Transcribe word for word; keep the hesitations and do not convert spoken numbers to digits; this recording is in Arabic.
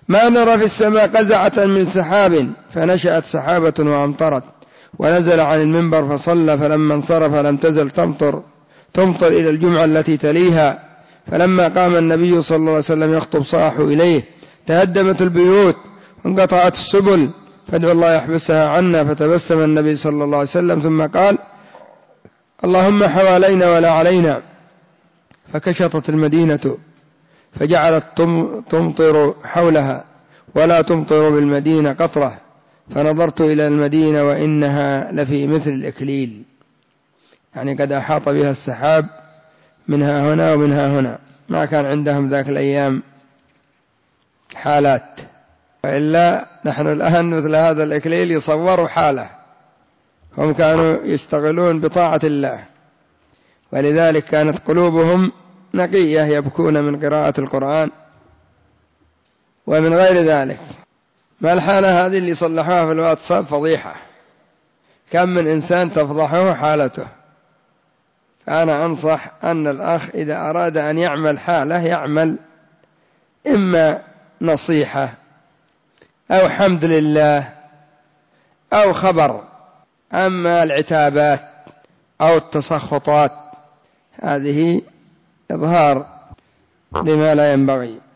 ما نرى في السماء قزعة من سحاب فنشأت سحابة وأمطرت، ونزل عن المنبر فصلى، فلما انصرف لم تزل تمطر تمطر إلى الجمعة التي تليها، فلما قام النبي صلى الله عليه وسلم يخطب صاحوا إليه، تهدمت البيوت وانقطعت السبل، فادعوا الله يحبسها عنا. فتبسم النبي صلى الله عليه وسلم ثم قال: اللهم حوالينا ولا علينا. فكشطت المدينة فجعلت تمطر حولها ولا تمطر بالمدينة قطرة، فنظرت إلى المدينة وإنها لفي مثل الإكليل، يعني قد أحاط بها السحاب منها هنا ومنها هنا. ما كان عندهم ذاك الأيام حالات، وإلا نحن الآن مثل هذا الإكليل يصوروا حالة. هم كانوا يشتغلون بطاعة الله، ولذلك كانت قلوبهم نقية، يبكون من قراءة القرآن ومن غير ذلك. ما الحالة هذه اللي صلحوها في الواتساب فضيحة، كم من إنسان تفضحه حالته. فأنا أنصح أن الأخ إذا أراد أن يعمل حالة يعمل إما نصيحة أو حمد لله أو خبر، أما العتابات أو التسخطات هذه إظهار لما لا ينبغي.